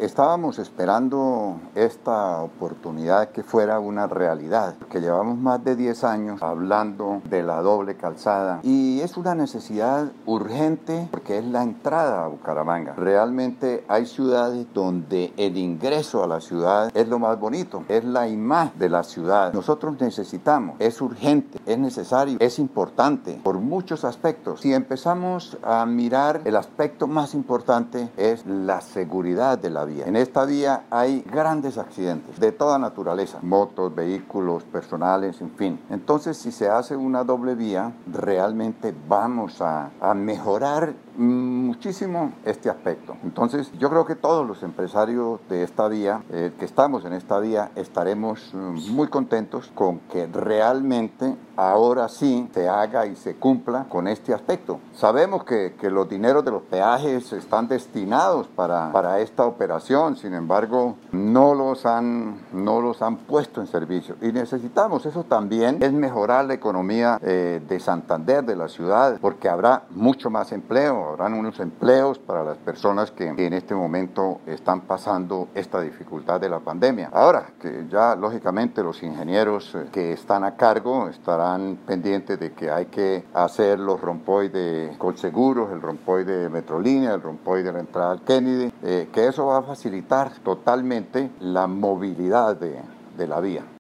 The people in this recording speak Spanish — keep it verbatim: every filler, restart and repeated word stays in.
estábamos esperando esta oportunidad que fuera una realidad, que llevamos más de diez años hablando de la doble calzada y es una necesidad urgente porque es la entrada a Bucaramanga. Realmente hay ciudades donde el ingreso a la ciudad es lo más bonito, es la imagen de la ciudad. Nosotros necesitamos, es urgente, es necesario, es importante por muchos aspectos. Si empezamos a mirar, el aspecto más importante es la seguridad de la vía. En esta vía hay grandes accidentes de toda naturaleza, motos, vehículos, personales, en fin. Entonces, si se hace una doble vía, realmente vamos a, a mejorar muchísimo este aspecto. Entonces, yo creo que todos los empresarios de esta vía, eh, que estamos en esta vía, estaremos muy contentos con que realmente ahora sí se haga y se cumpla con este aspecto. Sabemos que, que los dineros de los peajes están destinados para, para esta operación, sin embargo, no los, han, no los han puesto en servicio y necesitamos, eso también es mejorar la economía eh, de Santander, de la ciudad, porque habrá mucho más empleo, habrán unos empleos para las personas que, que en este momento están pasando esta dificultad de la pandemia. Ahora, que ya lógicamente los ingenieros eh, que están a cargo estarán pendientes de que hay que hacer los rompoy de Colseguros, el rompoy de Metrolínea, el rompoy de la entrada al Kennedy, eh, que eso va a facilitar totalmente la movilidad de, de la vía.